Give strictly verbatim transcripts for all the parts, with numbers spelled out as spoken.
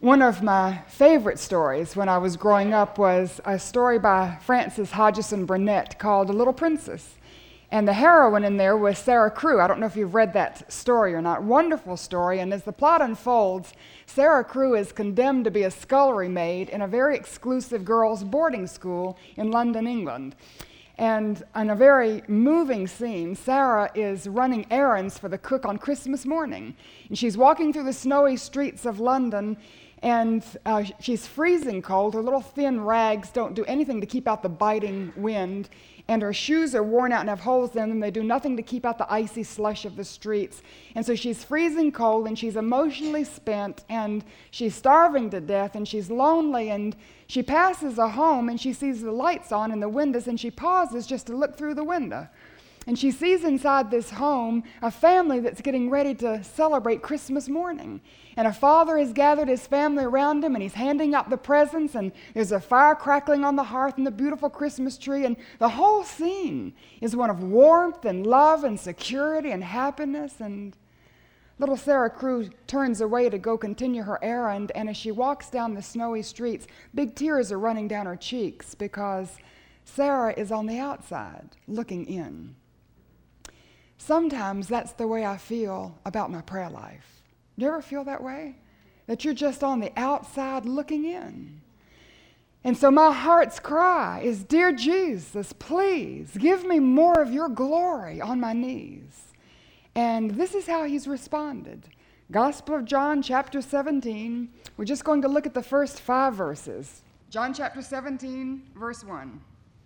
One of my favorite stories when I was growing up was a story by Frances Hodgson Burnett called A Little Princess. And the heroine in there was Sarah Crewe. I don't know if you've read that story or not. Wonderful story. And as the plot unfolds, Sarah Crewe is condemned to be a scullery maid in a very exclusive girls' boarding school in London, England. And in a very moving scene, Sarah is running errands for the cook on Christmas morning. And she's walking through the snowy streets of London, and uh, she's freezing cold. Her little thin rags don't do anything to keep out the biting wind, and her shoes are worn out and have holes in them. They do nothing to keep out the icy slush of the streets. And so she's freezing cold, and she's emotionally spent, and she's starving to death, and she's lonely, and she passes a home, and she sees the lights on in the windows, and she pauses just to look through the window. And she sees inside this home a family that's getting ready to celebrate Christmas morning. And a father has gathered his family around him, and he's handing out the presents, and there's a fire crackling on the hearth and the beautiful Christmas tree. And the whole scene is one of warmth and love and security and happiness. And little Sarah Crewe turns away to go continue her errand, and as she walks down the snowy streets, big tears are running down her cheeks because Sarah is on the outside looking in. Sometimes that's the way I feel about my prayer life. Do you ever feel that way? That you're just on the outside looking in. And so my heart's cry is, Dear Jesus, please give me more of your glory on my knees. And this is how he's responded. Gospel of John, chapter seventeen. We're just going to look at the first five verses. John chapter seventeen, verse one.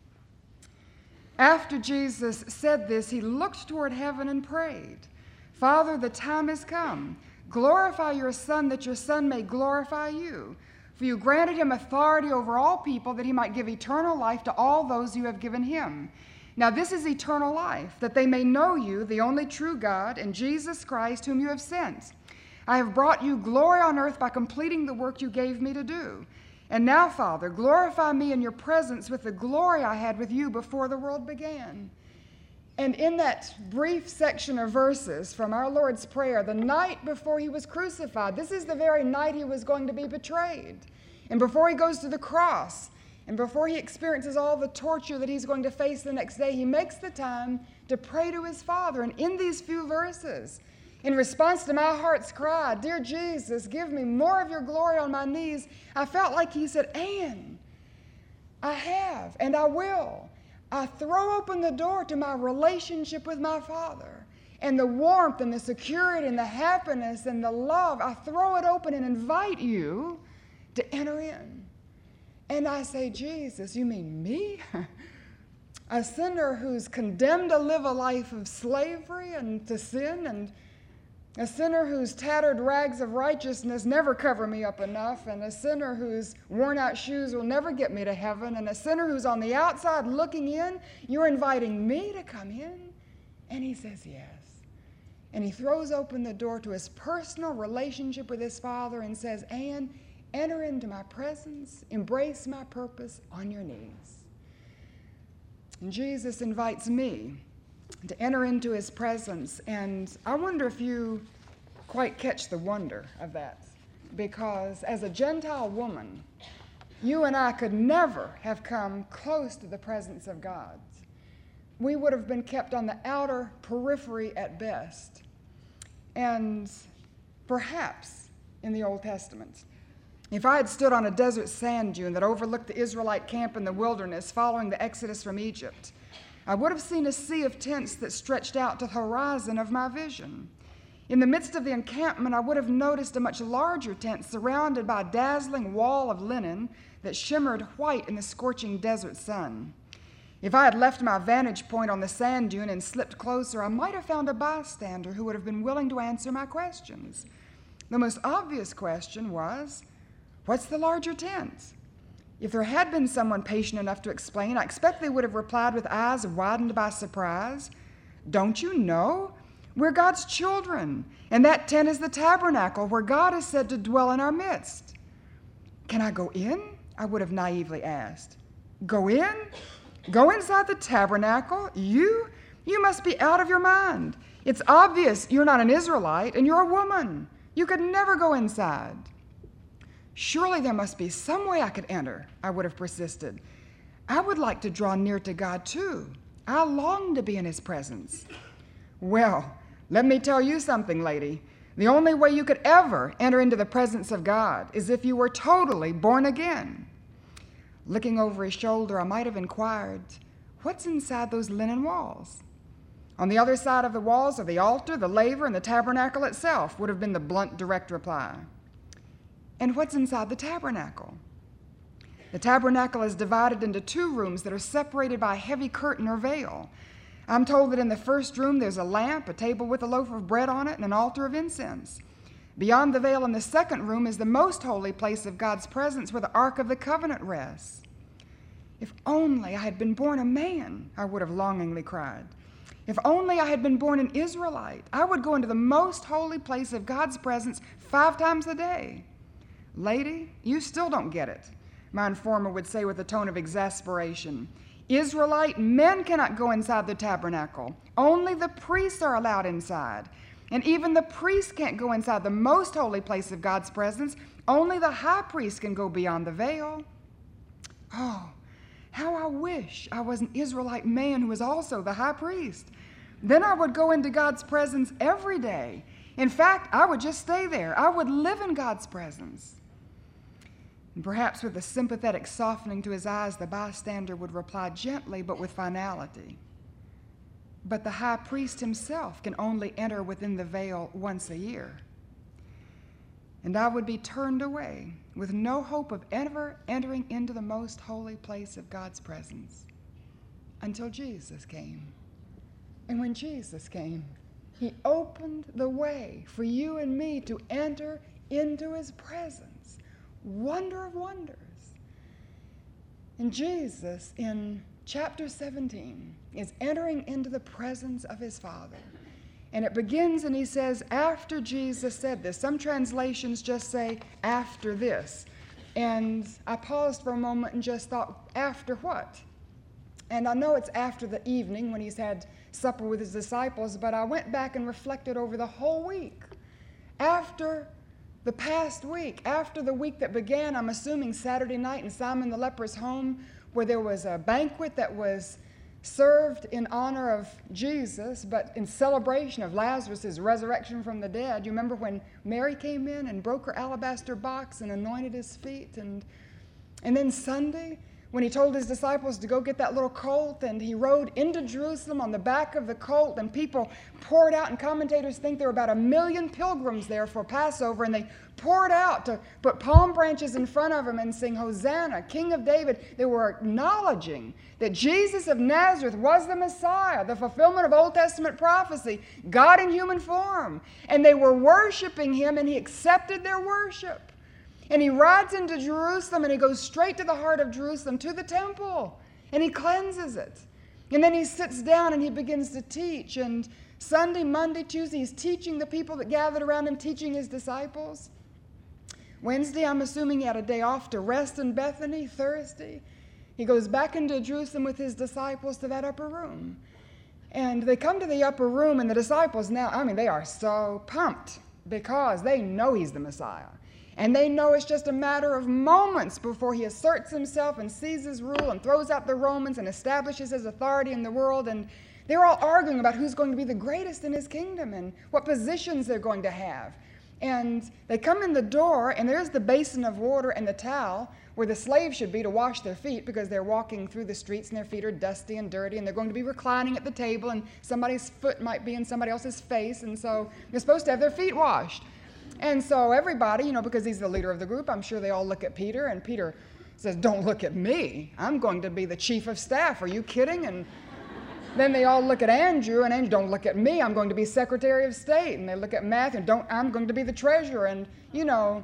After Jesus said this, he looked toward heaven and prayed, Father, the time has come. Glorify your Son, that your Son may glorify you. For you granted him authority over all people, that he might give eternal life to all those you have given him. Now this is eternal life, that they may know you, the only true God, and Jesus Christ, whom you have sent. I have brought you glory on earth by completing the work you gave me to do. And now, Father, glorify me in your presence with the glory I had with you before the world began. And in that brief section of verses from our Lord's Prayer, the night before he was crucified, this is the very night he was going to be betrayed. And before he goes to the cross, and before he experiences all the torture that he's going to face the next day, he makes the time to pray to his Father. And in these few verses, in response to my heart's cry, Dear Jesus, give me more of your glory on my knees, I felt like he said, and I have, and I will. I throw open the door to my relationship with my Father, and the warmth and the security and the happiness and the love, I throw it open and invite you to enter in. And I say, Jesus, you mean me? A sinner who's condemned to live a life of slavery and to sin, and a sinner whose tattered rags of righteousness never cover me up enough, and a sinner whose worn-out shoes will never get me to heaven, and a sinner who's on the outside looking in, you're inviting me to come in? And he says yes. And he throws open the door to his personal relationship with his Father and says, Anne, enter into my presence, embrace my purpose on your knees. And Jesus invites me to enter into his presence, and I wonder if you quite catch the wonder of that, because as a Gentile woman, you and I could never have come close to the presence of God. We would have been kept on the outer periphery at best, and perhaps in the Old Testament, if I had stood on a desert sand dune that overlooked the Israelite camp in the wilderness following the Exodus from Egypt, I would have seen a sea of tents that stretched out to the horizon of my vision. In the midst of the encampment, I would have noticed a much larger tent surrounded by a dazzling wall of linen that shimmered white in the scorching desert sun. If I had left my vantage point on the sand dune and slipped closer, I might have found a bystander who would have been willing to answer my questions. The most obvious question was, what's the larger tent? If there had been someone patient enough to explain, I expect they would have replied with eyes widened by surprise, Don't you know? We're God's children, and that tent is the tabernacle where God is said to dwell in our midst. Can I go in? I would have naively asked. Go in? Go inside the tabernacle? You? You must be out of your mind. It's obvious you're not an Israelite, and you're a woman. You could never go inside. Surely there must be some way I could enter, I would have persisted. I would like to draw near to God too. I long to be in his presence. Well, let me tell you something, lady. The only way you could ever enter into the presence of God is if you were totally born again. Looking over his shoulder, I might have inquired, what's inside those linen walls? On the other side of the walls are the altar, the laver, and the tabernacle itself, would have been the blunt, direct reply. And what's inside the tabernacle? The tabernacle is divided into two rooms that are separated by a heavy curtain or veil. I'm told that in the first room there's a lamp, a table with a loaf of bread on it, and an altar of incense. Beyond the veil in the second room is the most holy place of God's presence where the Ark of the Covenant rests. If only I had been born a man, I would have longingly cried. If only I had been born an Israelite, I would go into the most holy place of God's presence five times a day. Lady, you still don't get it, my informer would say with a tone of exasperation. Israelite men cannot go inside the tabernacle. Only the priests are allowed inside. And even the priests can't go inside the most holy place of God's presence. Only the high priest can go beyond the veil. Oh, how I wish I was an Israelite man who was also the high priest. Then I would go into God's presence every day. In fact, I would just stay there. I would live in God's presence. And perhaps with a sympathetic softening to his eyes, the bystander would reply gently but with finality. But the high priest himself can only enter within the veil once a year. And I would be turned away with no hope of ever entering into the most holy place of God's presence until Jesus came. And when Jesus came, he opened the way for you and me to enter into his presence. Wonder of wonders. And Jesus, in chapter seventeen, is entering into the presence of his Father. And it begins, and he says, after Jesus said this. Some translations just say, after this. And I paused for a moment and just thought, after what? And I know it's after the evening when he's had supper with his disciples, but I went back and reflected over the whole week. After the past week, after the week that began, I'm assuming Saturday night in Simon the leper's home, where there was a banquet that was served in honor of Jesus, but in celebration of Lazarus' resurrection from the dead. You remember when Mary came in and broke her alabaster box and anointed his feet? And, and then Sunday, when he told his disciples to go get that little colt, and he rode into Jerusalem on the back of the colt, and people poured out, and commentators think there were about a million pilgrims there for Passover, and they poured out to put palm branches in front of him and sing, Hosanna, King of David. They were acknowledging that Jesus of Nazareth was the Messiah, the fulfillment of Old Testament prophecy, God in human form. And they were worshiping him, and he accepted their worship. And he rides into Jerusalem, and he goes straight to the heart of Jerusalem, to the temple, and he cleanses it. And then he sits down and he begins to teach. And Sunday, Monday, Tuesday, he's teaching the people that gathered around him, teaching his disciples. Wednesday, I'm assuming he had a day off to rest in Bethany. Thursday, he goes back into Jerusalem with his disciples to that upper room. And they come to the upper room, and the disciples now, I mean, they are so pumped because they know he's the Messiah. And they know it's just a matter of moments before he asserts himself and seizes rule and throws out the Romans and establishes his authority in the world. And they're all arguing about who's going to be the greatest in his kingdom and what positions they're going to have. And they come in the door, and there's the basin of water and the towel where the slaves should be to wash their feet, because they're walking through the streets and their feet are dusty and dirty, and they're going to be reclining at the table, and somebody's foot might be in somebody else's face, and so they're supposed to have their feet washed. And so everybody, you know, because he's the leader of the group, I'm sure they all look at Peter, and Peter says, "Don't look at me. I'm going to be the chief of staff. Are you kidding?" And then they all look at Andrew, and Andrew, "Don't look at me. I'm going to be Secretary of State." And they look at Matthew, "Don't, I'm going to be the treasurer." And, you know,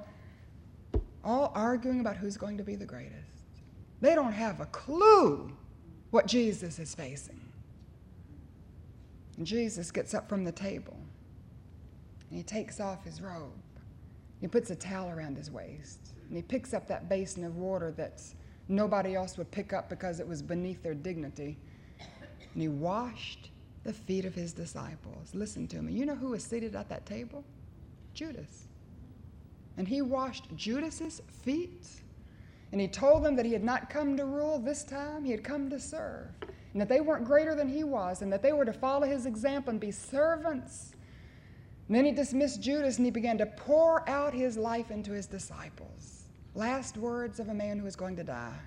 all arguing about who's going to be the greatest. They don't have a clue what Jesus is facing. And Jesus gets up from the table, and he takes off his robe. He puts a towel around his waist, and he picks up that basin of water that nobody else would pick up because it was beneath their dignity. And he washed the feet of his disciples. Listen to me. You know who was seated at that table? Judas. And he washed Judas's feet. And he told them that he had not come to rule this time, he had come to serve. And that they weren't greater than he was, and that they were to follow his example and be servants. And then he dismissed Judas, and he began to pour out his life into his disciples. Last words of a man who is going to die.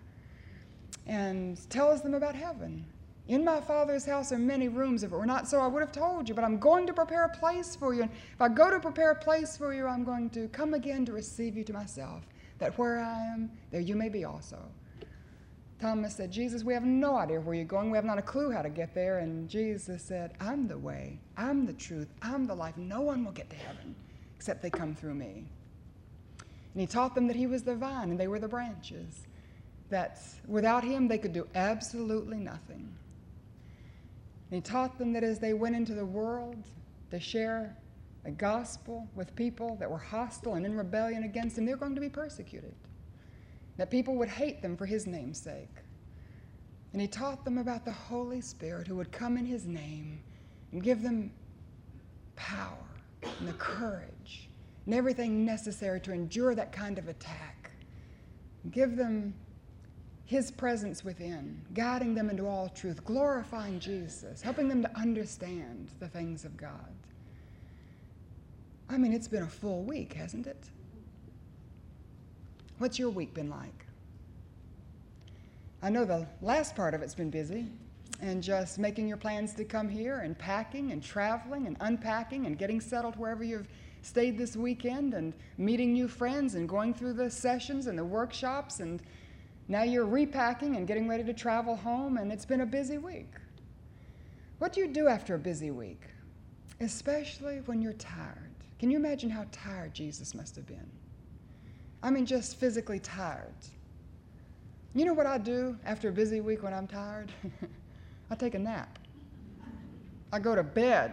And tells them about heaven. In my Father's house are many rooms. If it were not so, I would have told you. But I'm going to prepare a place for you. And if I go to prepare a place for you, I'm going to come again to receive you to myself, that where I am, there you may be also. Thomas said, Jesus, we have no idea where you're going. We have not a clue how to get there. And Jesus said, I'm the way, I'm the truth, I'm the life. No one will get to heaven except they come through me. And he taught them that he was the vine and they were the branches, that without him they could do absolutely nothing. And he taught them that as they went into the world to share the gospel with people that were hostile and in rebellion against him, they're going to be persecuted. That people would hate them for his name's sake. And he taught them about the Holy Spirit who would come in his name and give them power and the courage and everything necessary to endure that kind of attack. Give them his presence within, guiding them into all truth, glorifying Jesus, helping them to understand the things of God. I mean, it's been a full week, hasn't it? What's your week been like? I know the last part of it's been busy, and just making your plans to come here and packing and traveling and unpacking and getting settled wherever you've stayed this weekend and meeting new friends and going through the sessions and the workshops, and now you're repacking and getting ready to travel home, and it's been a busy week. What do you do after a busy week? Especially when you're tired. Can you imagine how tired Jesus must have been? I mean, just physically tired. You know what I do after a busy week when I'm tired? I take a nap. I go to bed.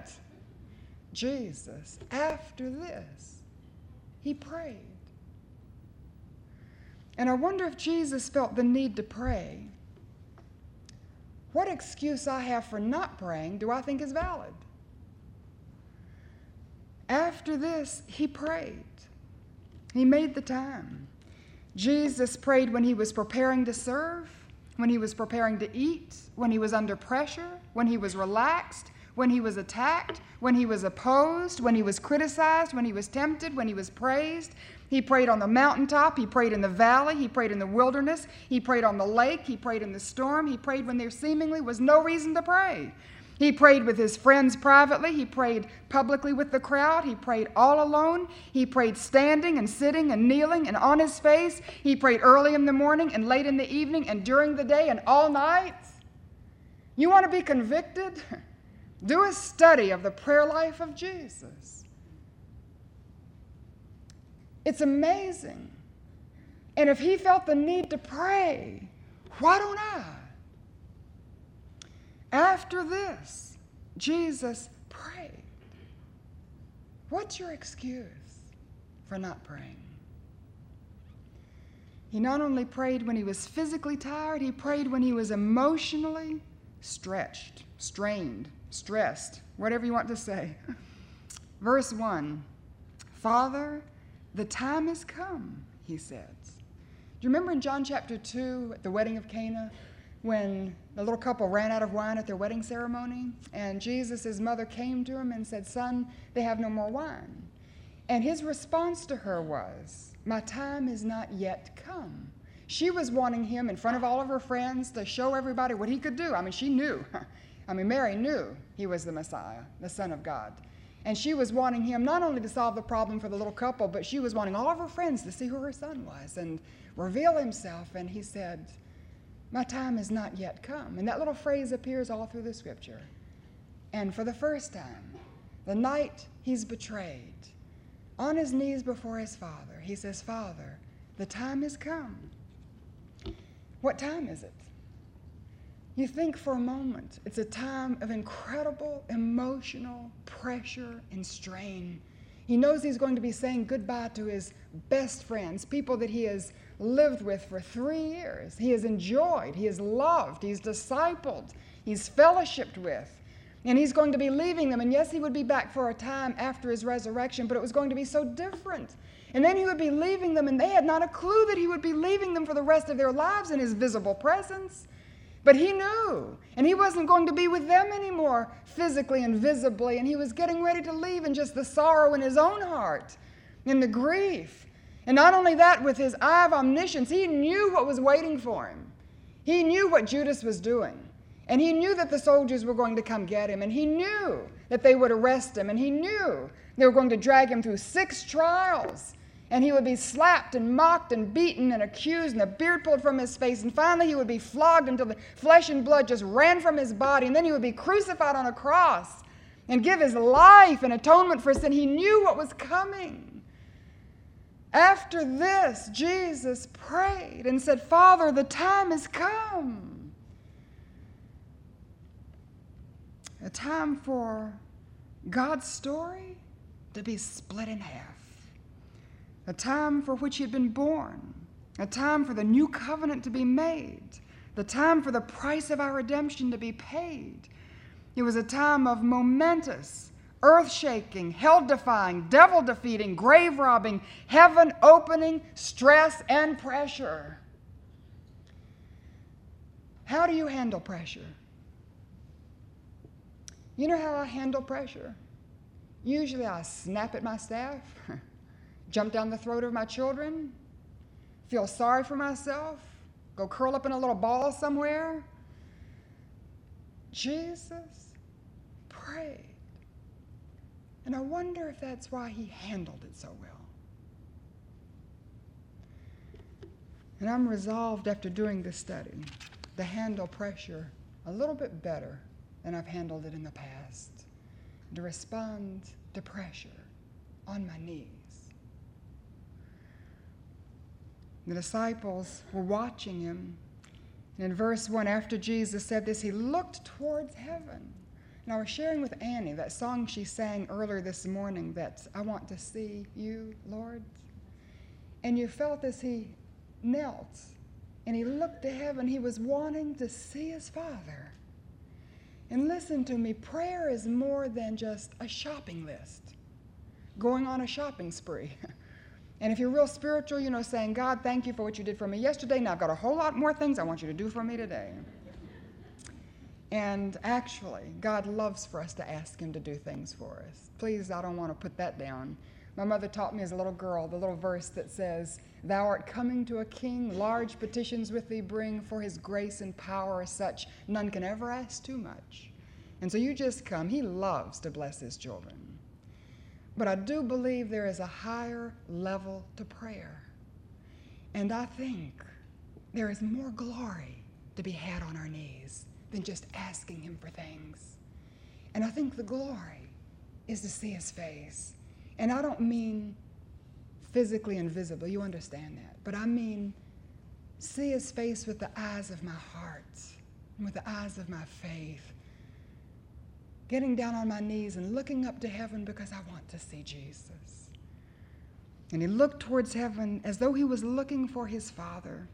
Jesus, after this, he prayed. And I wonder if Jesus felt the need to pray. What excuse I have for not praying do I think is valid? After this, he prayed. He made the time. Jesus prayed when he was preparing to serve, when he was preparing to eat, when he was under pressure, when he was relaxed, when he was attacked, when he was opposed, when he was criticized, when he was tempted, when he was praised. He prayed on the mountaintop. He prayed in the valley. He prayed in the wilderness. He prayed on the lake. He prayed in the storm. He prayed when there seemingly was no reason to pray. He prayed with his friends privately. He prayed publicly with the crowd. He prayed all alone. He prayed standing and sitting and kneeling and on his face. He prayed early in the morning and late in the evening and during the day and all night. You want to be convicted? Do a study of the prayer life of Jesus. It's amazing. And if he felt the need to pray, why don't I? After this, Jesus prayed. What's your excuse for not praying? He not only prayed when he was physically tired, he prayed when he was emotionally stretched, strained, stressed, whatever you want to say. Verse one, Father, the time has come, he says. Do you remember in John chapter two, at the wedding of Cana, when the little couple ran out of wine at their wedding ceremony, and Jesus' mother came to him and said, Son, they have no more wine. And his response to her was, my time is not yet come. She was wanting him in front of all of her friends to show everybody what he could do. I mean, she knew. I mean, Mary knew he was the Messiah, the Son of God. And she was wanting him not only to solve the problem for the little couple, but she was wanting all of her friends to see who her son was and reveal himself. And he said, my time has not yet come. And that little phrase appears all through the scripture. And for the first time, the night he's betrayed, on his knees before his Father, he says, Father, the time has come. What time is it? You think for a moment, it's a time of incredible emotional pressure and strain. He knows he's going to be saying goodbye to his best friends, people that he has lived with for three years. He has enjoyed, he has loved, he's discipled, he's fellowshipped with. And he's going to be leaving them. And yes, he would be back for a time after his resurrection, but it was going to be so different. And then he would be leaving them, and they had not a clue that he would be leaving them for the rest of their lives in his visible presence. But he knew, and he wasn't going to be with them anymore physically and visibly, and he was getting ready to leave in just the sorrow in his own heart, in the grief. And not only that, with his eye of omniscience, he knew what was waiting for him. He knew what Judas was doing, and he knew that the soldiers were going to come get him, and he knew that they would arrest him, and he knew they were going to drag him through six trials. And he would be slapped and mocked and beaten and accused, and the beard pulled from his face. And finally he would be flogged until the flesh and blood just ran from his body. And then he would be crucified on a cross and give his life in atonement for sin. He knew what was coming. After this, Jesus prayed and said, Father, the time has come. A time for God's story to be split in half. A time for which he had been born, a time for the new covenant to be made, the time for the price of our redemption to be paid. It was a time of momentous, earth-shaking, hell-defying, devil-defeating, grave-robbing, heaven-opening stress and pressure. How do you handle pressure? You know how I handle pressure? Usually I snap at my staff, jump down the throat of my children, feel sorry for myself, go curl up in a little ball somewhere. Jesus prayed. And I wonder if that's why he handled it so well. And I'm resolved after doing this study to handle pressure a little bit better than I've handled it in the past, to respond to pressure on my knees. The disciples were watching him. And in verse one, after Jesus said this, he looked towards heaven. And I was sharing with Annie that song she sang earlier this morning, that I want to see you, Lord. And you felt as he knelt and he looked to heaven, he was wanting to see his Father. And listen to me, prayer is more than just a shopping list, going on a shopping spree. And if you're real spiritual, you know, saying, God, thank you for what you did for me yesterday. Now I've got a whole lot more things I want you to do for me today. And actually, God loves for us to ask him to do things for us. Please, I don't want to put that down. My mother taught me as a little girl the little verse that says, Thou art coming to a king, large petitions with thee bring, for his grace and power are such, none can ever ask too much. And so you just come. He loves to bless his children. But I do believe there is a higher level to prayer. And I think there is more glory to be had on our knees than just asking him for things. And I think the glory is to see his face. And I don't mean physically and visibly, you understand that. But I mean see his face with the eyes of my heart and with the eyes of my faith. Getting down on my knees and looking up to heaven because I want to see Jesus. And he looked towards heaven as though he was looking for his Father.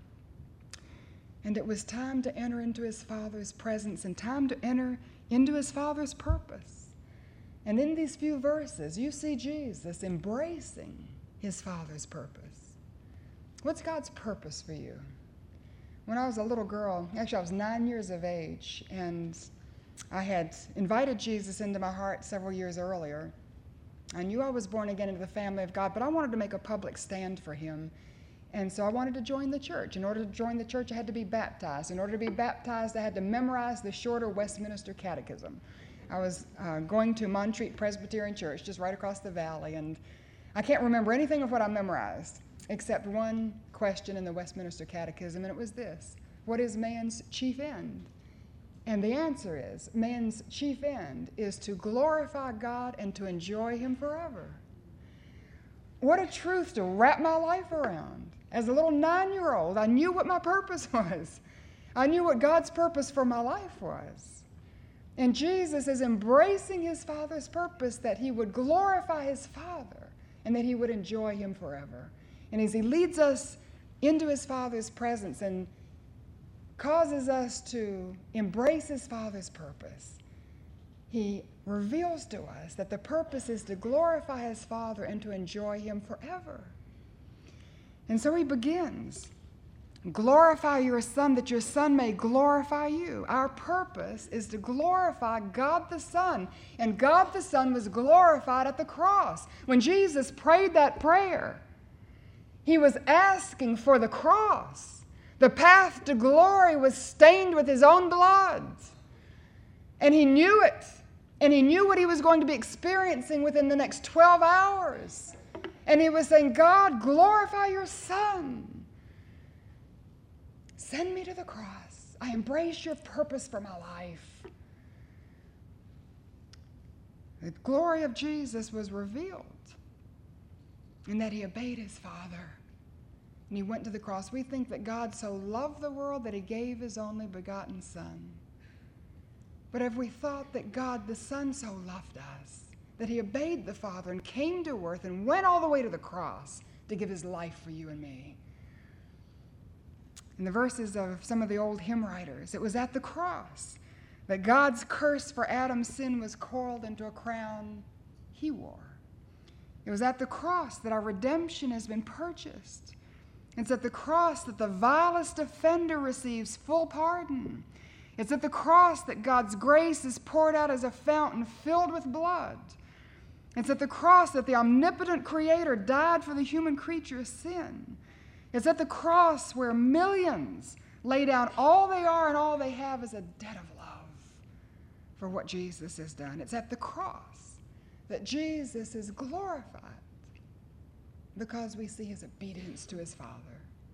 And it was time to enter into his Father's presence and time to enter into his Father's purpose. And in these few verses, you see Jesus embracing his Father's purpose. What's God's purpose for you? When I was a little girl, actually I was nine years of age, and I had invited Jesus into my heart several years earlier. I knew I was born again into the family of God, but I wanted to make a public stand for him. And so I wanted to join the church. In order to join the church, I had to be baptized. In order to be baptized, I had to memorize the shorter Westminster Catechism. I was uh, going to Montreat Presbyterian Church, just right across the valley, and I can't remember anything of what I memorized except one question in the Westminster Catechism, and it was this: what is man's chief end? And the answer is, man's chief end is to glorify God and to enjoy him forever. What a truth to wrap my life around. As a little nine-year-old, I knew what my purpose was. I knew what God's purpose for my life was. And Jesus is embracing his Father's purpose, that he would glorify his Father and that he would enjoy him forever. And as he leads us into his Father's presence and causes us to embrace his Father's purpose, he reveals to us that the purpose is to glorify his Father and to enjoy him forever. And so he begins. Glorify your Son, that your Son may glorify you. Our purpose is to glorify God the Son. And God the Son was glorified at the cross. When Jesus prayed that prayer, he was asking for the cross. The path to glory was stained with his own blood. And he knew it. And he knew what he was going to be experiencing within the next twelve hours. And he was saying, God, glorify your Son. Send me to the cross. I embrace your purpose for my life. The glory of Jesus was revealed in that he obeyed his Father. And he went to the cross. We think that God so loved the world that he gave his only begotten Son. But have we thought that God the Son so loved us that he obeyed the Father and came to earth and went all the way to the cross to give his life for you and me? In the verses of some of the old hymn writers, it was at the cross that God's curse for Adam's sin was coiled into a crown he wore. It was at the cross that our redemption has been purchased. It's at the cross that the vilest offender receives full pardon. It's at the cross that God's grace is poured out as a fountain filled with blood. It's at the cross that the omnipotent Creator died for the human creature's sin. It's at the cross where millions lay down all they are and all they have as a debt of love for what Jesus has done. It's at the cross that Jesus is glorified because we see his obedience to his Father.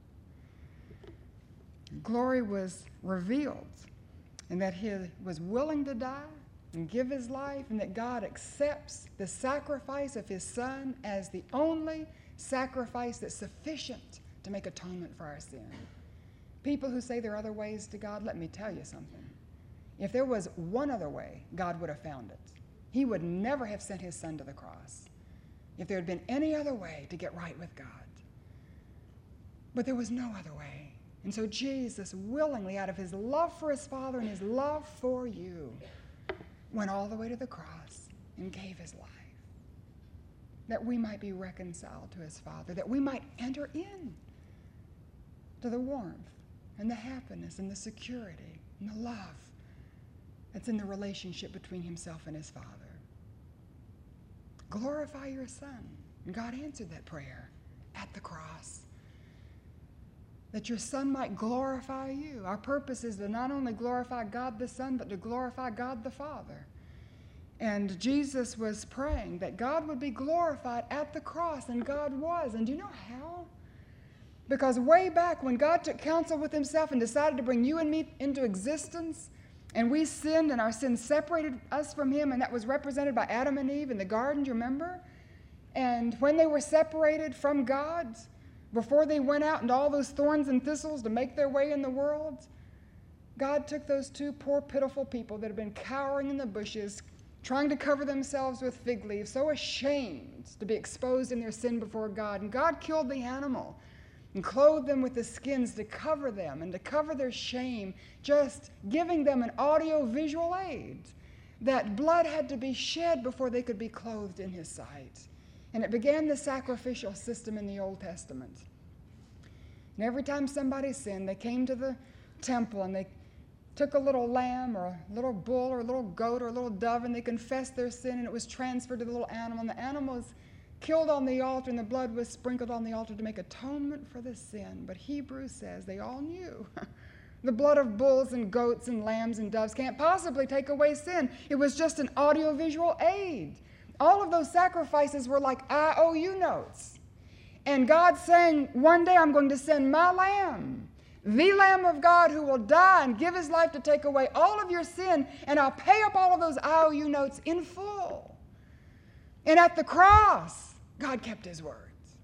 Glory was revealed in that he was willing to die and give his life, and that God accepts the sacrifice of his Son as the only sacrifice that's sufficient to make atonement for our sin. People who say there are other ways to God, let me tell you something. If there was one other way, God would have found it. He would never have sent his Son to the cross if there had been any other way to get right with God. But there was no other way. And so Jesus willingly, out of his love for his Father and his love for you, went all the way to the cross and gave his life, that we might be reconciled to his Father, that we might enter in to the warmth and the happiness and the security and the love that's in the relationship between himself and his Father. Glorify your Son. And God answered that prayer at the cross, that your Son might glorify you. Our purpose is to not only glorify God the Son, but to glorify God the Father. And Jesus was praying that God would be glorified at the cross, and God was. And do you know how? Because way back when God took counsel with himself and decided to bring you and me into existence, and we sinned and our sin separated us from him, and that was represented by Adam and Eve in the garden, do you remember? And when they were separated from God, before they went out into all those thorns and thistles to make their way in the world, God took those two poor, pitiful people that had been cowering in the bushes, trying to cover themselves with fig leaves, so ashamed to be exposed in their sin before God. And God killed the animal and clothed them with the skins to cover them and to cover their shame, just giving them an audio-visual aid that blood had to be shed before they could be clothed in his sight. And it began the sacrificial system in the Old Testament. And every time somebody sinned, they came to the temple and they took a little lamb or a little bull or a little goat or a little dove, and they confessed their sin, and it was transferred to the little animal. And the animal was killed on the altar, and the blood was sprinkled on the altar to make atonement for the sin. But Hebrews says they all knew the blood of bulls and goats and lambs and doves can't possibly take away sin. It was just an audio-visual aid. All of those sacrifices were like I O U notes. And God saying, one day I'm going to send my lamb, the Lamb of God, who will die and give his life to take away all of your sin, and I'll pay up all of those I O U notes in full. And at the cross, God kept his words.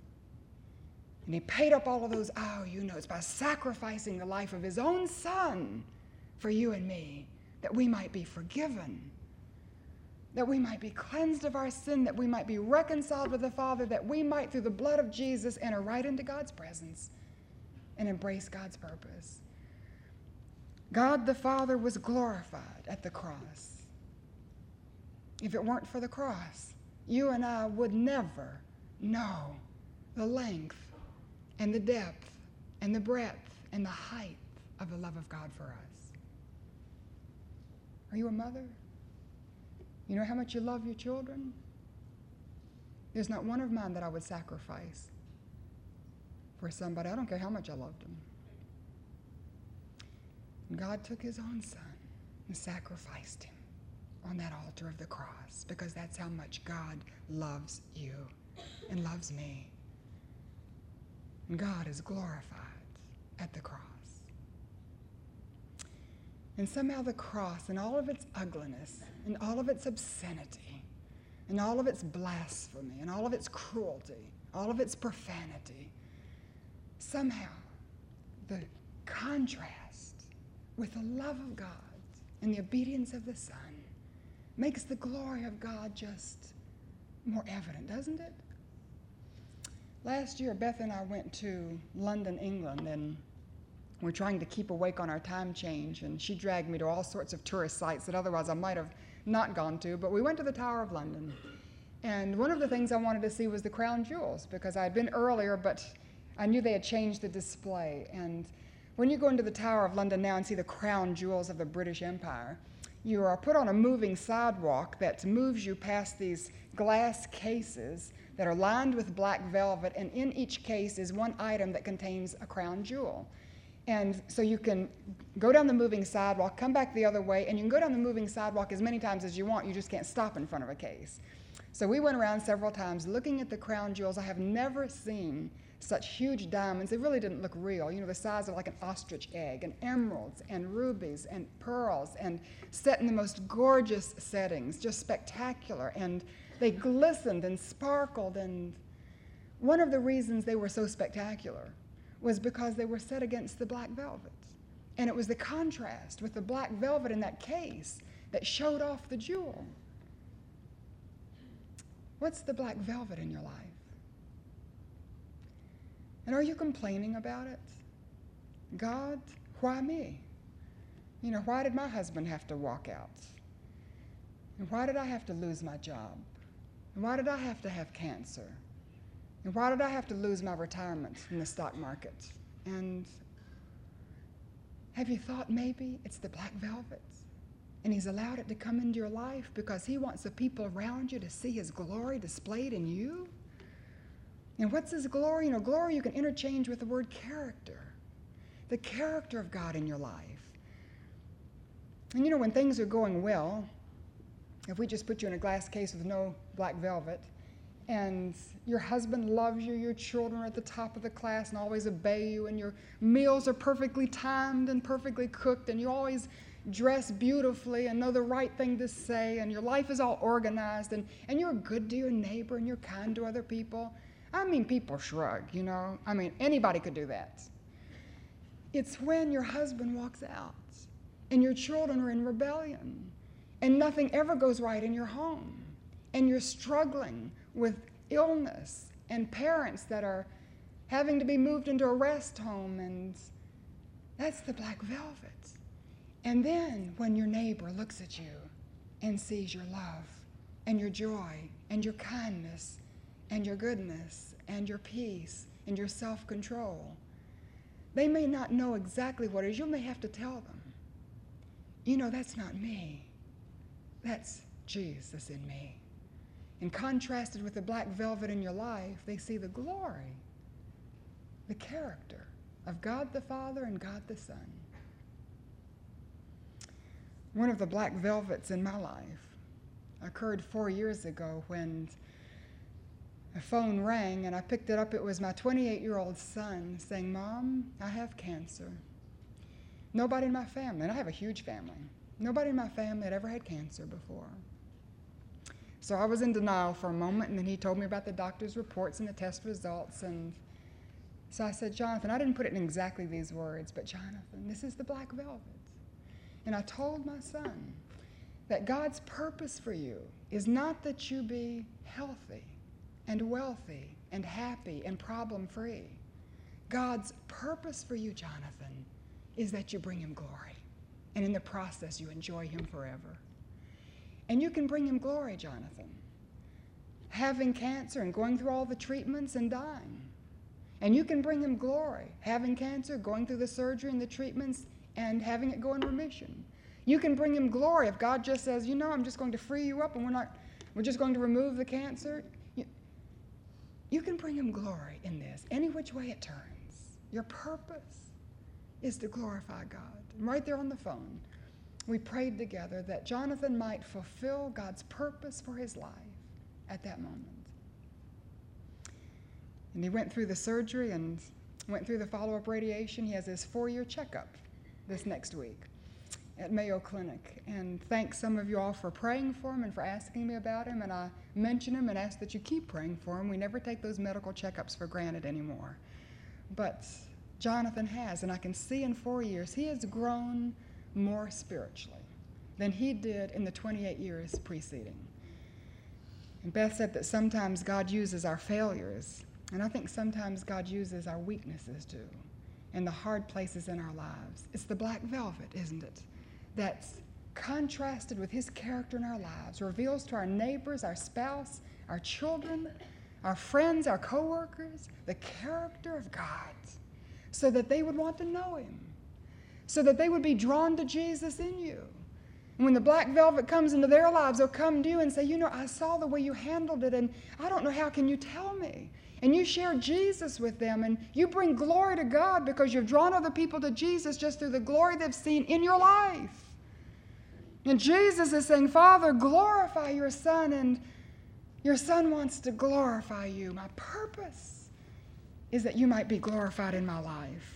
And he paid up all of those I O U notes by sacrificing the life of his own Son for you and me, that we might be forgiven, that we might be cleansed of our sin, that we might be reconciled with the Father, that we might, through the blood of Jesus, enter right into God's presence and embrace God's purpose. God the Father was glorified at the cross. If it weren't for the cross, you and I would never know the length and the depth and the breadth and the height of the love of God for us. Are you a mother? You know how much you love your children? There's not one of mine that I would sacrifice for somebody. I don't care how much I loved them. And God took his own son and sacrificed him on that altar of the cross, because that's how much God loves you and loves me. And God is glorified at the cross. And somehow the cross, in all of its ugliness, and all of its obscenity, and all of its blasphemy, and all of its cruelty, all of its profanity, somehow the contrast with the love of God and the obedience of the Son makes the glory of God just more evident, doesn't it? Last year, Beth and I went to London, England, and we're trying to keep awake on our time change, and she dragged me to all sorts of tourist sites that otherwise I might have not gone to, but we went to the Tower of London. And one of the things I wanted to see was the crown jewels, because I had been earlier, but I knew they had changed the display. And when you go into the Tower of London now and see the crown jewels of the British Empire, you are put on a moving sidewalk that moves you past these glass cases that are lined with black velvet, and in each case is one item that contains a crown jewel. And so you can go down the moving sidewalk, come back the other way, and you can go down the moving sidewalk as many times as you want. You just can't stop in front of a case. So we went around several times looking at the crown jewels. I have never seen such huge diamonds. They really didn't look real, you know, the size of like an ostrich egg, and emeralds and rubies and pearls, and set in the most gorgeous settings, just spectacular. And they glistened and sparkled, and one of the reasons they were so spectacular was because they were set against the black velvet. And it was the contrast with the black velvet in that case that showed off the jewel. What's the black velvet in your life? And are you complaining about it? God, why me? You know, why did my husband have to walk out? And why did I have to lose my job? And why did I have to have cancer? And why did I have to lose my retirement in the stock market? And have you thought maybe it's the black velvet? And he's allowed it to come into your life because he wants the people around you to see his glory displayed in you? And what's his glory? You know, glory you can interchange with the word character. The character of God in your life. And you know, when things are going well, if we just put you in a glass case with no black velvet, and your husband loves you, your children are at the top of the class and always obey you, and your meals are perfectly timed and perfectly cooked, and you always dress beautifully and know the right thing to say, and your life is all organized, and, and you're good to your neighbor and you're kind to other people. I mean, people shrug, you know. I mean, anybody could do that. It's when your husband walks out and your children are in rebellion and nothing ever goes right in your home, and you're struggling with illness and parents that are having to be moved into a rest home, and that's the black velvet. And then when your neighbor looks at you and sees your love and your joy and your kindness and your goodness and your peace and your self-control, they may not know exactly what it is. You may have to tell them, you know, that's not me. That's Jesus in me. And contrasted with the black velvet in your life, they see the glory, the character of God the Father and God the Son. One of the black velvets in my life occurred four years ago when a phone rang and I picked it up. It was my twenty-eight-year-old son saying, "Mom, I have cancer." Nobody in my family, and I have a huge family, nobody in my family had ever had cancer before. So I was in denial for a moment, and then he told me about the doctor's reports and the test results. And so I said, "Jonathan," I didn't put it in exactly these words, but "Jonathan, this is the black velvet." And I told my son that God's purpose for you is not that you be healthy and wealthy and happy and problem-free. God's purpose for you, Jonathan, is that you bring him glory. And in the process, you enjoy him forever. And you can bring him glory, Jonathan, having cancer and going through all the treatments and dying. And you can bring him glory, having cancer, going through the surgery and the treatments, and having it go in remission. You can bring him glory if God just says, you know, I'm just going to free you up and we're not, we're just going to remove the cancer. You, you can bring him glory in this, any which way it turns. Your purpose is to glorify God. And right there on the phone, we prayed together that Jonathan might fulfill God's purpose for his life at that moment. And he went through the surgery and went through the follow-up radiation. He has his four-year checkup this next week at Mayo Clinic. And thanks some of you all for praying for him and for asking me about him. And I mention him and ask that you keep praying for him. We never take those medical checkups for granted anymore. But Jonathan has, and I can see in four years, he has grown more spiritually than he did in the twenty-eight years preceding. And Beth said that sometimes God uses our failures, and I think sometimes God uses our weaknesses too, and the hard places in our lives. It's the black velvet, isn't it? That's contrasted with his character in our lives, reveals to our neighbors, our spouse, our children, our friends, our coworkers, the character of God, so that they would want to know him, so that they would be drawn to Jesus in you. And when the black velvet comes into their lives, they'll come to you and say, you know, I saw the way you handled it, and I don't know, how can you tell me? And you share Jesus with them, and you bring glory to God because you've drawn other people to Jesus just through the glory they've seen in your life. And Jesus is saying, Father, glorify your Son, and your Son wants to glorify you. My purpose is that you might be glorified in my life.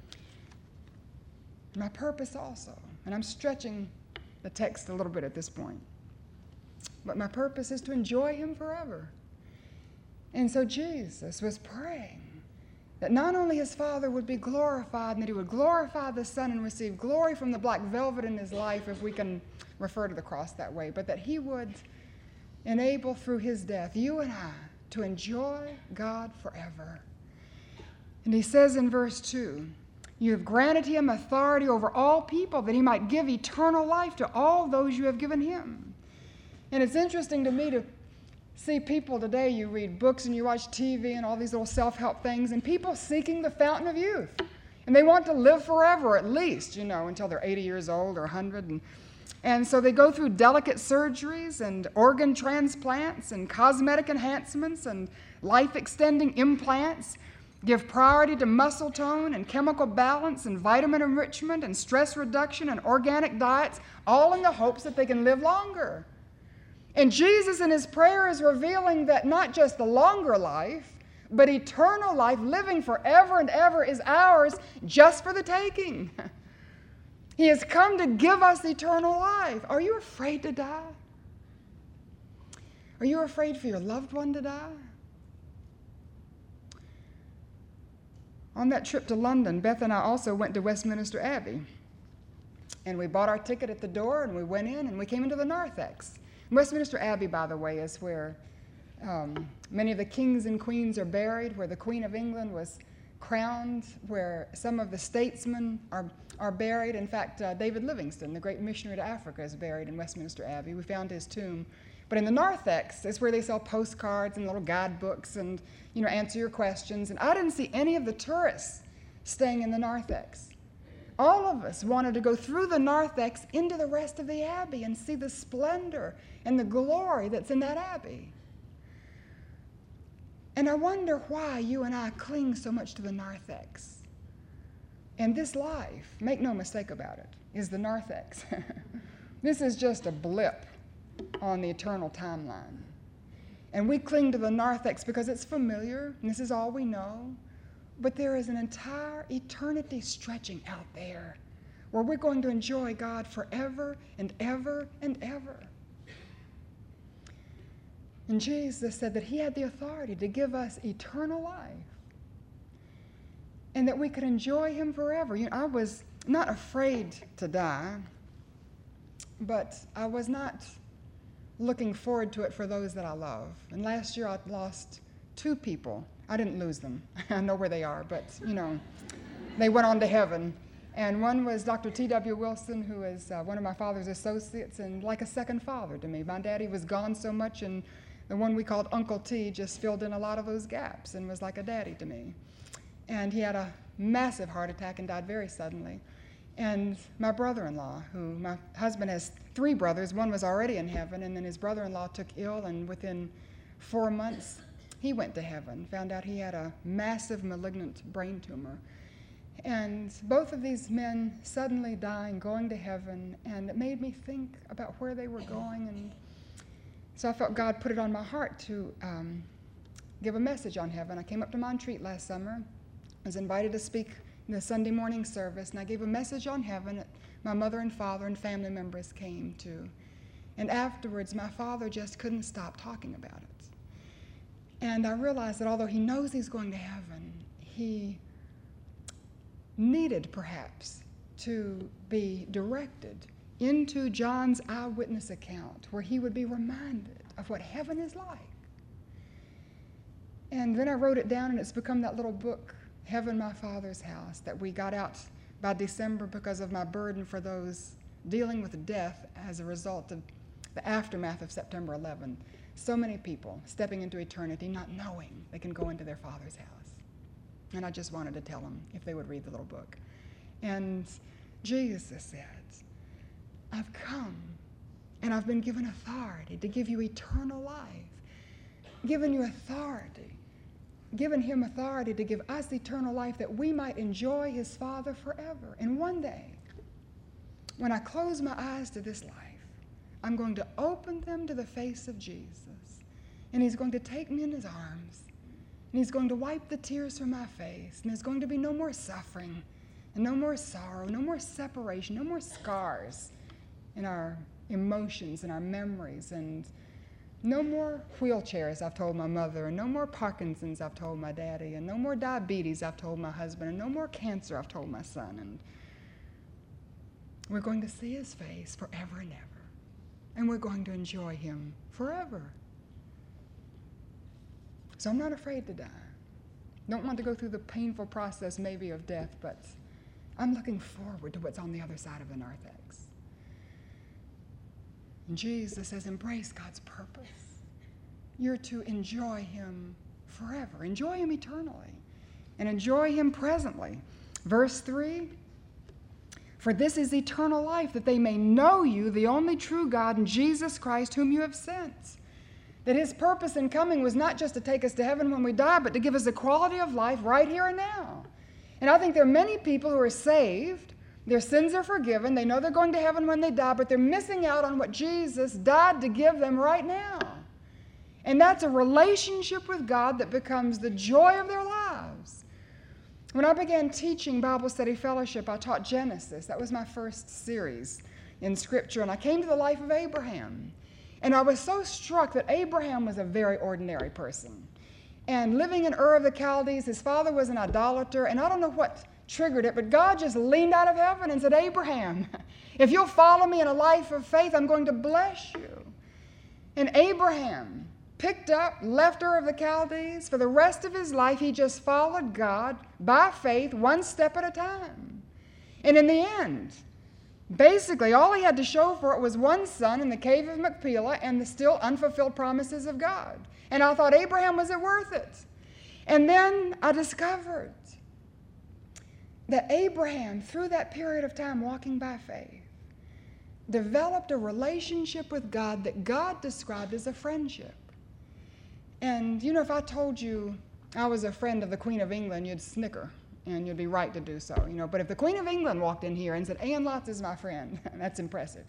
My purpose also, and I'm stretching the text a little bit at this point, but my purpose is to enjoy him forever. And so Jesus was praying that not only his Father would be glorified, and that he would glorify the Son and receive glory from the black velvet in his life, if we can refer to the cross that way, but that he would enable through his death you and I to enjoy God forever. And he says in verse two, you have granted him authority over all people, that he might give eternal life to all those you have given him. And it's interesting to me to see people today, you read books and you watch T V and all these little self-help things, and people seeking the fountain of youth. And they want to live forever, at least, you know, until they're eighty years old or one hundred. And, and so they go through delicate surgeries and organ transplants and cosmetic enhancements and life-extending implants, give priority to muscle tone and chemical balance and vitamin enrichment and stress reduction and organic diets, all in the hopes that they can live longer. And Jesus in his prayer is revealing that not just the longer life, but eternal life, living forever and ever, is ours just for the taking. He has come to give us eternal life. Are you afraid to die? Are you afraid for your loved one to die? On that trip to London, Beth and I also went to Westminster Abbey. And we bought our ticket at the door, and we went in, and we came into the narthex. Westminster Abbey, by the way, is where um, many of the kings and queens are buried, where the Queen of England was crowned, where some of the statesmen are, are buried. In fact, uh, David Livingstone, the great missionary to Africa, is buried in Westminster Abbey. We found his tomb. But in the narthex is where they sell postcards and little guidebooks and, you know, answer your questions. And I didn't see any of the tourists staying in the narthex. All of us wanted to go through the narthex into the rest of the abbey and see the splendor and the glory that's in that abbey. And I wonder why you and I cling so much to the narthex. And this life, make no mistake about it, is the narthex. This is just a blip on the eternal timeline. And we cling to the narthex because it's familiar, and this is all we know. But there is an entire eternity stretching out there where we're going to enjoy God forever and ever and ever. And Jesus said that he had the authority to give us eternal life and that we could enjoy him forever. You know, I was not afraid to die, but I was not looking forward to it for those that I love. And last year I lost two people. I didn't lose them. I know where they are, but, you know, they went on to heaven. And one was Doctor T W Wilson, who is uh, one of my father's associates and like a second father to me. My daddy was gone so much in the one we called Uncle T just filled in a lot of those gaps and was like a daddy to me. And he had a massive heart attack and died very suddenly. And my brother-in-law, who my husband has three brothers, one was already in heaven, and then his brother-in-law took ill, and within four months, he went to heaven, found out he had a massive malignant brain tumor. And both of these men suddenly dying, going to heaven, and it made me think about where they were going. And so I felt God put it on my heart to um, give a message on heaven. I came up to Montreat last summer, was invited to speak in the Sunday morning service, and I gave a message on heaven that my mother and father and family members came to. And afterwards, my father just couldn't stop talking about it. And I realized that although he knows he's going to heaven, he needed perhaps to be directed into John's eyewitness account, where he would be reminded of what heaven is like. And then I wrote it down, and it's become that little book, Heaven, My Father's House, that we got out by December because of my burden for those dealing with death as a result of the aftermath of September eleventh. So many people stepping into eternity not knowing they can go into their Father's house. And I just wanted to tell them if they would read the little book. And Jesus said, I've come, and I've been given authority to give you eternal life, given you authority, given him authority to give us eternal life that we might enjoy his Father forever. And one day, when I close my eyes to this life, I'm going to open them to the face of Jesus, and he's going to take me in his arms, and he's going to wipe the tears from my face, and there's going to be no more suffering, and no more sorrow, no more separation, no more scars in our emotions and our memories, and no more wheelchairs, I've told my mother, and no more Parkinson's, I've told my daddy, and no more diabetes, I've told my husband, and no more cancer, I've told my son. And we're going to see his face forever and ever, and we're going to enjoy him forever. So I'm not afraid to die. Don't want to go through the painful process maybe of death, but I'm looking forward to what's on the other side of the narthex. And Jesus says, embrace God's purpose. You're to enjoy him forever. Enjoy him eternally. And enjoy him presently. Verse three, for this is eternal life, that they may know you, the only true God, and Jesus Christ, whom you have sent. That his purpose in coming was not just to take us to heaven when we die, but to give us a quality of life right here and now. And I think there are many people who are saved, their sins are forgiven, they know they're going to heaven when they die, but they're missing out on what Jesus died to give them right now. And that's a relationship with God that becomes the joy of their lives. When I began teaching Bible Study Fellowship, I taught Genesis. That was my first series in Scripture, and I came to the life of Abraham. And I was so struck that Abraham was a very ordinary person. And living in Ur of the Chaldees, his father was an idolater, and I don't know what triggered it, but God just leaned out of heaven and said, Abraham, if you'll follow me in a life of faith, I'm going to bless you. And Abraham picked up, left Ur of the Chaldees. For the rest of his life, he just followed God by faith, one step at a time. And in the end, basically, all he had to show for it was one son in the cave of Machpelah and the still unfulfilled promises of God. And I thought, Abraham, was it worth it? And then I discovered that Abraham, through that period of time walking by faith, developed a relationship with God that God described as a friendship. And, you know, if I told you I was a friend of the Queen of England, you'd snicker. And you'd be right to do so, you know. But if the Queen of England walked in here and said, Ann Lotz is my friend, that's impressive.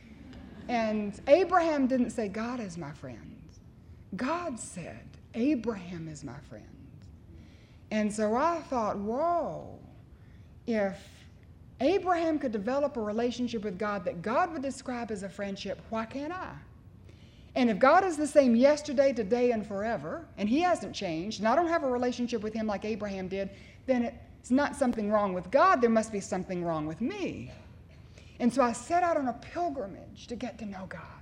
And Abraham didn't say, God is my friend. God said, Abraham is my friend. And so I thought, whoa, if Abraham could develop a relationship with God that God would describe as a friendship, why can't I? And if God is the same yesterday, today, and forever, and he hasn't changed, and I don't have a relationship with him like Abraham did, then it It's not something wrong with God, there must be something wrong with me. And so I set out on a pilgrimage to get to know God,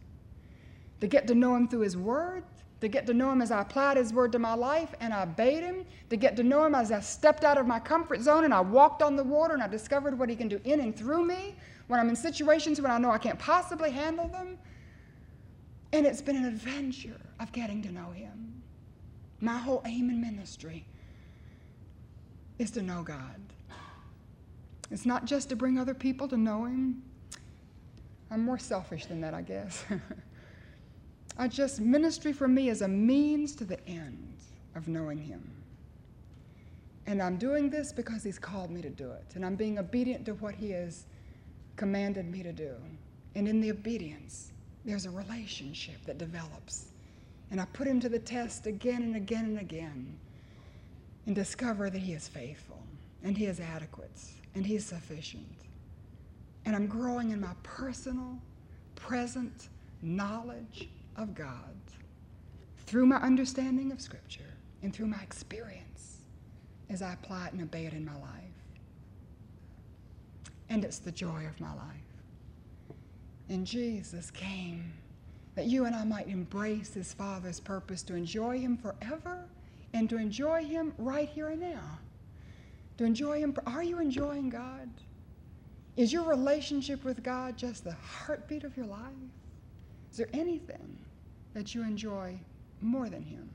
to get to know him through his word, to get to know him as I applied his word to my life and I obeyed him, to get to know him as I stepped out of my comfort zone and I walked on the water and I discovered what he can do in and through me when I'm in situations when I know I can't possibly handle them. And it's been an adventure of getting to know him. My whole aim in ministry is to know God. It's not just to bring other people to know him. I'm more selfish than that, I guess. I just, ministry for me is a means to the end of knowing him. And I'm doing this because he's called me to do it. And I'm being obedient to what he has commanded me to do. And in the obedience, there's a relationship that develops. And I put him to the test again and again and again and discover that he is faithful and he is adequate and he is sufficient. And I'm growing in my personal, present knowledge of God through my understanding of Scripture and through my experience as I apply it and obey it in my life. And it's the joy of my life. And Jesus came that you and I might embrace his Father's purpose to enjoy him forever and to enjoy him right here and now. To enjoy him. Are you enjoying God? Is your relationship with God just the heartbeat of your life? Is there anything that you enjoy more than him?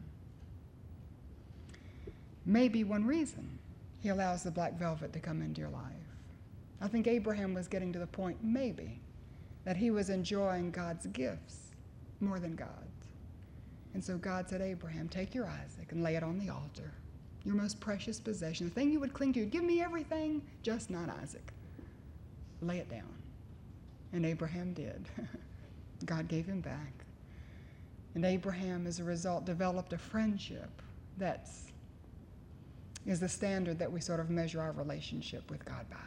Maybe one reason he allows the black velvet to come into your life. I think Abraham was getting to the point, maybe, that he was enjoying God's gifts more than God's. And so God said, Abraham, take your Isaac and lay it on the altar, your most precious possession, the thing you would cling to. Give me everything, just not Isaac. Lay it down. And Abraham did. God gave him back. And Abraham, as a result, developed a friendship that is the standard that we sort of measure our relationship with God by.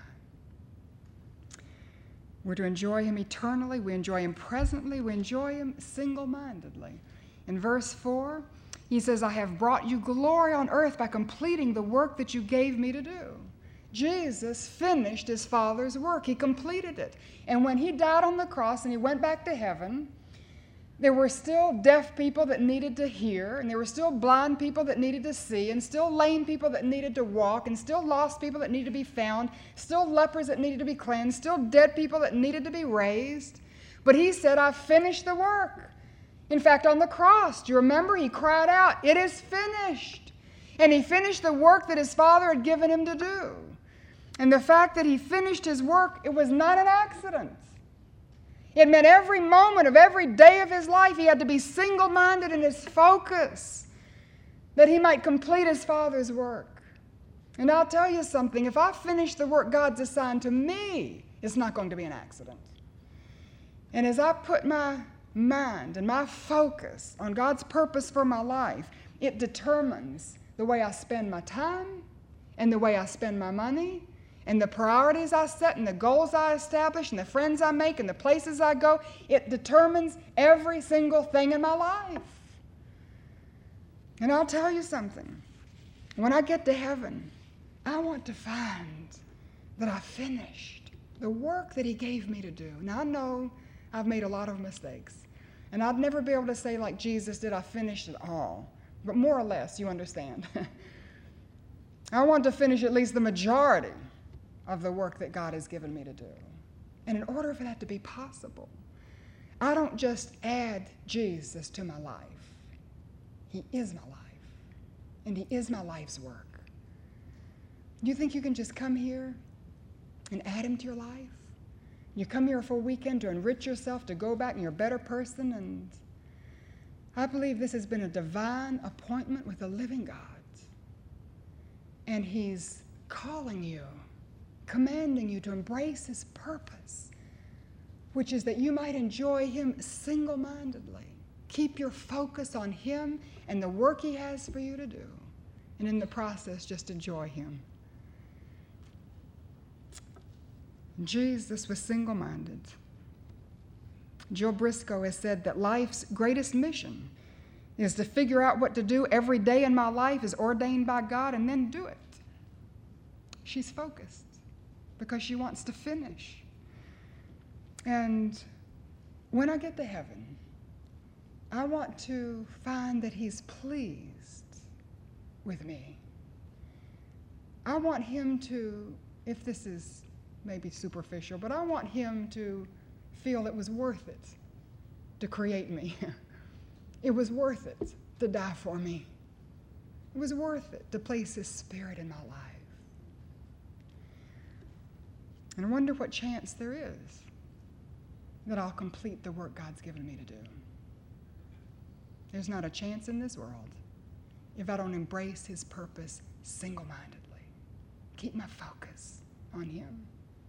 We're to enjoy him eternally. We enjoy him presently. We enjoy him single-mindedly. In verse four, he says, I have brought you glory on earth by completing the work that you gave me to do. Jesus finished his Father's work. He completed it. And when he died on the cross and he went back to heaven, there were still deaf people that needed to hear, and there were still blind people that needed to see, and still lame people that needed to walk, and still lost people that needed to be found, still lepers that needed to be cleansed, still dead people that needed to be raised. But he said, I've finished the work. In fact, on the cross, do you remember? He cried out, it is finished. And he finished the work that his Father had given him to do. And the fact that he finished his work, it was not an accident. It meant every moment of every day of his life he had to be single-minded in his focus that he might complete his Father's work. And I'll tell you something, if I finish the work God's assigned to me, it's not going to be an accident. And as I put my mind and my focus on God's purpose for my life, it determines the way I spend my time and the way I spend my money and the priorities I set and the goals I establish and the friends I make and the places I go. It determines every single thing in my life. And I'll tell you something. When I get to heaven, I want to find that I finished the work that he gave me to do. Now, I know I've made a lot of mistakes. And I'd never be able to say like Jesus did, I finished it all. But more or less, you understand. I want to finish at least the majority of the work that God has given me to do. And in order for that to be possible, I don't just add Jesus to my life. He is my life. And he is my life's work. Do you think you can just come here and add him to your life? You come here for a weekend to enrich yourself, to go back and you're a better person. And I believe this has been a divine appointment with the living God. And he's calling you, commanding you to embrace his purpose, which is that you might enjoy him single-mindedly. Keep your focus on him and the work he has for you to do. And in the process, just enjoy him. Jesus was single-minded. Joe Briscoe has said that life's greatest mission is to figure out what to do every day in my life is ordained by God and then do it. She's focused because she wants to finish. And when I get to heaven, I want to find that he's pleased with me. I want him to, if this is maybe superficial, but I want him to feel it was worth it to create me. It was worth it to die for me. It was worth it to place His Spirit in my life. And I wonder what chance there is that I'll complete the work God's given me to do. There's not a chance in this world if I don't embrace His purpose single-mindedly. Keep my focus on Him.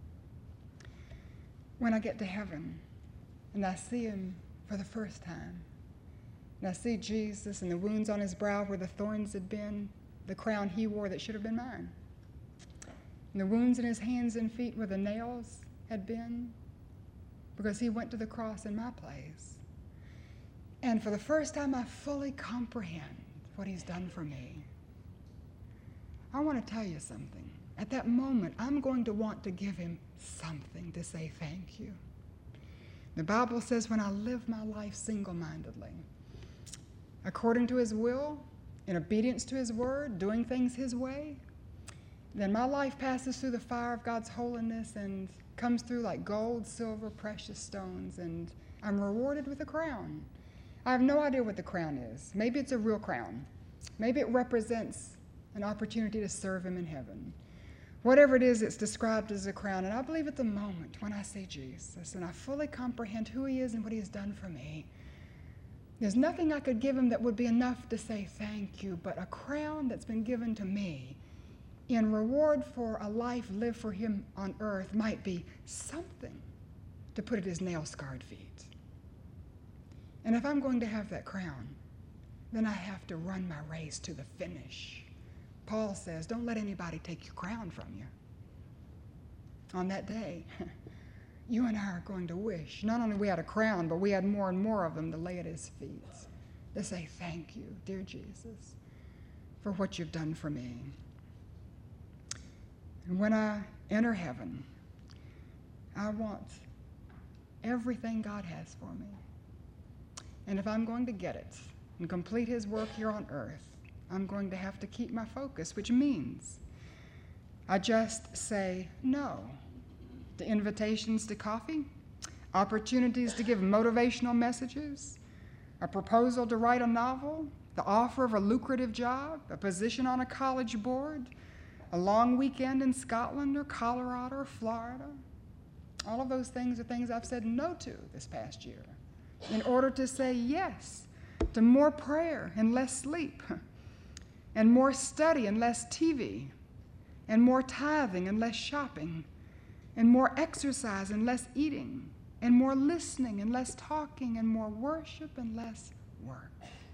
When I get to heaven and I see Him for the first time, and I see Jesus and the wounds on His brow where the thorns had been, the crown He wore that should have been mine, and the wounds in His hands and feet where the nails had been, because He went to the cross in my place. And for the first time, I fully comprehend what He's done for me. I want to tell you something. At that moment, I'm going to want to give Him something to say thank you. The Bible says when I live my life single-mindedly, according to His will, in obedience to His word, doing things His way, then my life passes through the fire of God's holiness and comes through like gold, silver, precious stones, and I'm rewarded with a crown. I have no idea what the crown is. Maybe it's a real crown. Maybe it represents an opportunity to serve Him in heaven. Whatever it is, it's described as a crown. And I believe at the moment when I see Jesus and I fully comprehend who He is and what He has done for me, there's nothing I could give Him that would be enough to say thank you, but a crown that's been given to me in reward for a life lived for Him on earth might be something to put at His nail-scarred feet. And if I'm going to have that crown, then I have to run my race to the finish. Paul says, don't let anybody take your crown from you. On that day, you and I are going to wish, not only we had a crown, but we had more and more of them to lay at His feet, to say thank you, dear Jesus, for what you've done for me. And when I enter heaven, I want everything God has for me. And if I'm going to get it and complete His work here on earth, I'm going to have to keep my focus, which means I just say no to invitations to coffee, opportunities to give motivational messages, a proposal to write a novel, the offer of a lucrative job, a position on a college board, a long weekend in Scotland or Colorado or Florida. All of those things are things I've said no to this past year in order to say yes to more prayer and less sleep, and more study and less T V, and more tithing and less shopping, and more exercise and less eating, and more listening and less talking, and more worship and less work.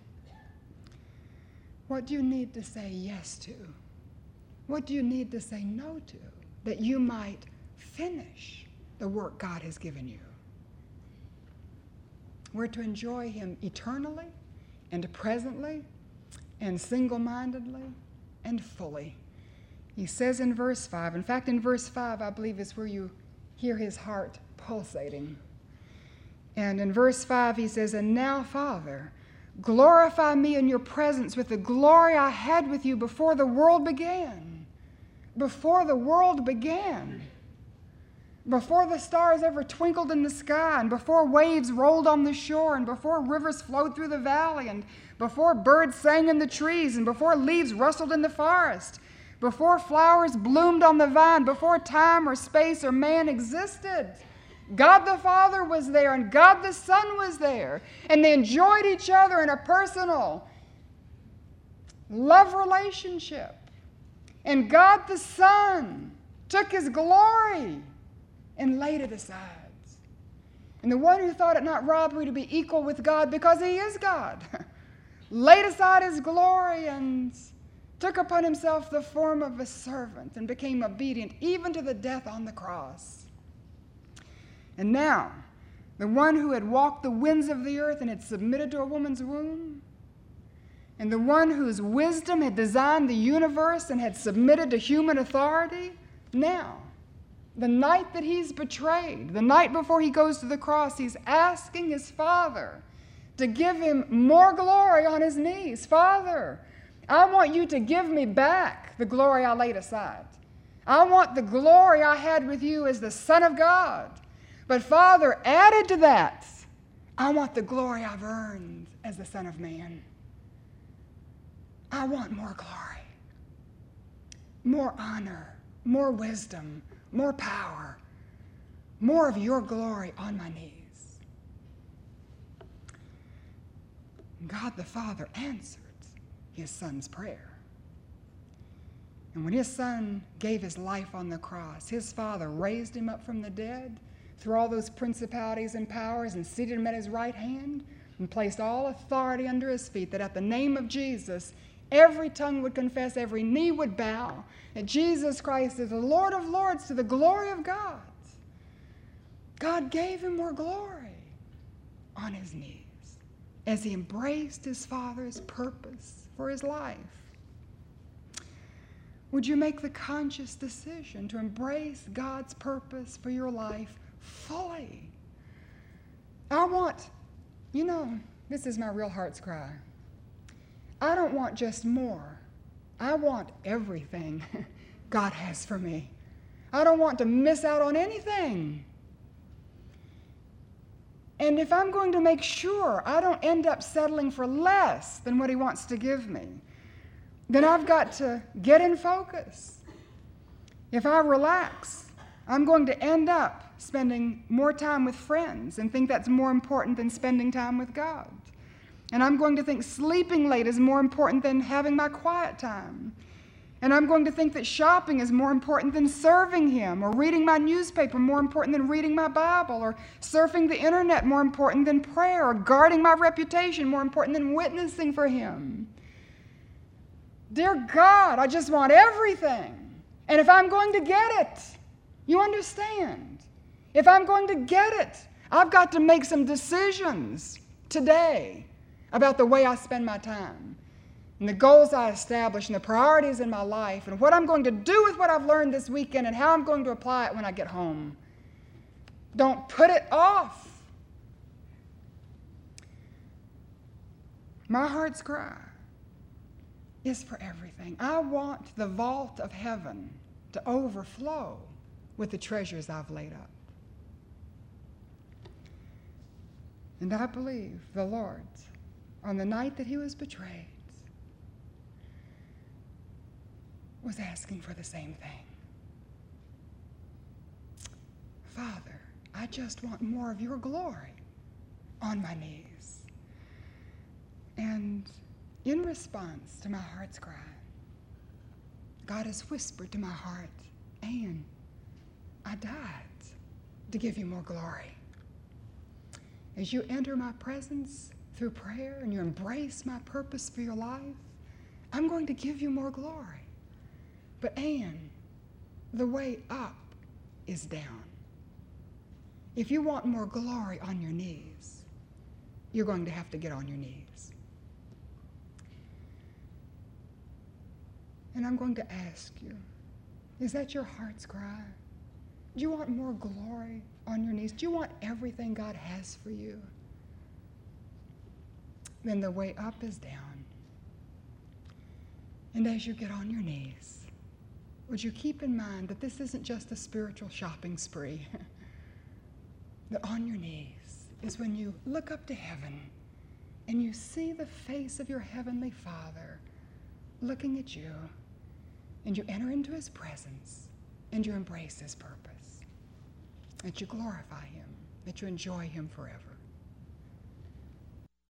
What do you need to say yes to? What do you need to say no to that you might finish the work God has given you? We're to enjoy Him eternally and presently and single-mindedly and fully. He says in verse five, in fact, in verse five, I believe is where you hear His heart pulsating. And in verse five, He says, and now, Father, glorify me in your presence with the glory I had with you before the world began. Before the world began. Before the stars ever twinkled in the sky, and before waves rolled on the shore, and before rivers flowed through the valley, and before birds sang in the trees, and before leaves rustled in the forest, before flowers bloomed on the vine, before time or space or man existed, God the Father was there, and God the Son was there, and they enjoyed each other in a personal love relationship. And God the Son took His glory and laid it aside. And the one who thought it not robbery to be equal with God, because He is God, laid aside His glory and took upon Himself the form of a servant and became obedient even to the death on the cross. And now, the one who had walked the winds of the earth and had submitted to a woman's womb, and the one whose wisdom had designed the universe and had submitted to human authority, now, the night that He's betrayed, the night before He goes to the cross, He's asking His Father to give Him more glory on His knees. Father, I want you to give me back the glory I laid aside. I want the glory I had with you as the Son of God. But Father, added to that, I want the glory I've earned as the Son of Man. I want more glory, more honor, more wisdom, more power, more of your glory on my knees. God the Father answered his Son's prayer. And when his Son gave his life on the cross, his Father raised him up from the dead, threw all those principalities and powers and seated him at his right hand and placed all authority under his feet, that at the name of Jesus, every tongue would confess, every knee would bow, that Jesus Christ is the Lord of lords to the glory of God. God gave him more glory on his knees as he embraced his Father's purpose for his life. Would you make the conscious decision to embrace God's purpose for your life fully? I want, you know, this is my real heart's cry. I don't want just more. I want everything God has for me. I don't want to miss out on anything. And if I'm going to make sure I don't end up settling for less than what he wants to give me, then I've got to get in focus. If I relax, I'm going to end up spending more time with friends and think that's more important than spending time with God. And I'm going to think sleeping late is more important than having my quiet time. And I'm going to think that shopping is more important than serving him, or reading my newspaper more important than reading my Bible, or surfing the internet more important than prayer, or guarding my reputation more important than witnessing for him. Dear God, I just want everything. And if I'm going to get it, you understand? If I'm going to get it, I've got to make some decisions today about the way I spend my time, and the goals I establish, and the priorities in my life, and what I'm going to do with what I've learned this weekend, and how I'm going to apply it when I get home. Don't put it off. My heart's cry is for everything. I want the vault of heaven to overflow with the treasures I've laid up. And I believe the Lord, on the night that he was betrayed, was asking for the same thing. Father, I just want more of your glory on my knees. And in response to my heart's cry, God has whispered to my heart, Anne, I died to give you more glory. As you enter my presence through prayer and you embrace my purpose for your life, I'm going to give you more glory. But Anne, the way up is down. If you want more glory on your knees, you're going to have to get on your knees. And I'm going to ask you, is that your heart's cry? Do you want more glory on your knees? Do you want everything God has for you? Then the way up is down. And as you get on your knees, would you keep in mind that this isn't just a spiritual shopping spree? That on your knees is when you look up to heaven and you see the face of your heavenly Father looking at you, and you enter into his presence and you embrace his purpose, that you glorify him, that you enjoy him forever.